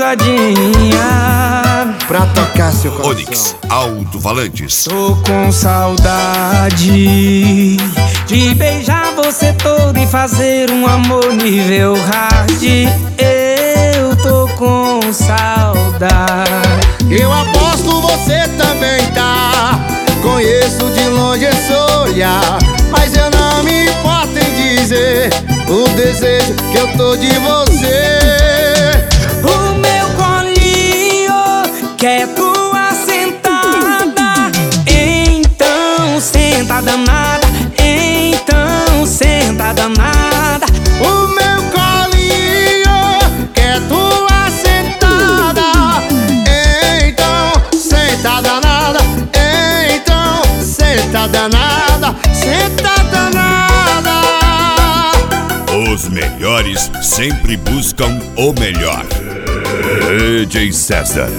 sentadinha pra tocar seu coração. Onix Alto-Falantes. Tô com saudade de beijar você todo e fazer um amor nível hard. Eu tô com saudade. Eu aposto você também tá. Conheço de longe esse olhar, mas eu não me importo em dizer o desejo que eu tô de você. O meu colinho quer tua sentada, então senta danada, então senta danada. O meu colinho quer tua sentada, então senta danada, então senta danada, senta danada. Os melhores sempre buscam o melhor. DJ César.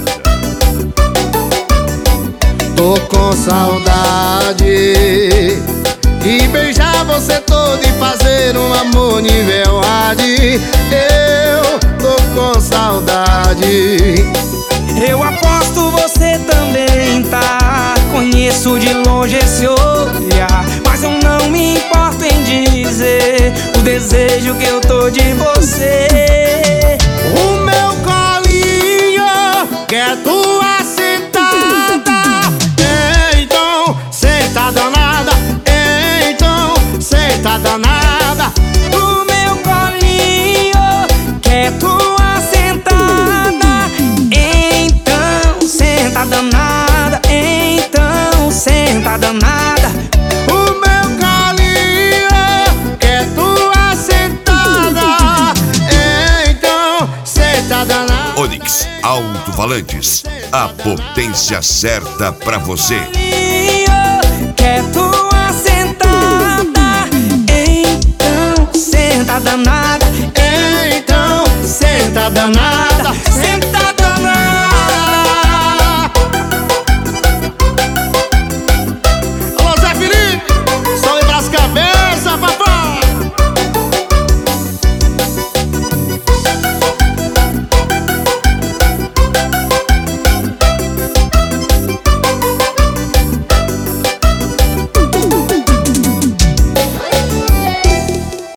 Tô com saudade de beijar você todo e fazer um amor nível hard. Eu tô com saudade. Eu aposto você também tá. Conheço de longe esse olhar, mas eu não me importo em dizer o desejo que eu tô de você. O meu colinho quer tua sentada, então senta danada, então senta danada. O meu colinho quer tua sentada, então senta danada, então senta danada. O meu colinho quer tua sentada, então senta danada. Onix Alto-Falantes. A potência certa pra você. Quer tua sentada, então senta danada, Então senta danada,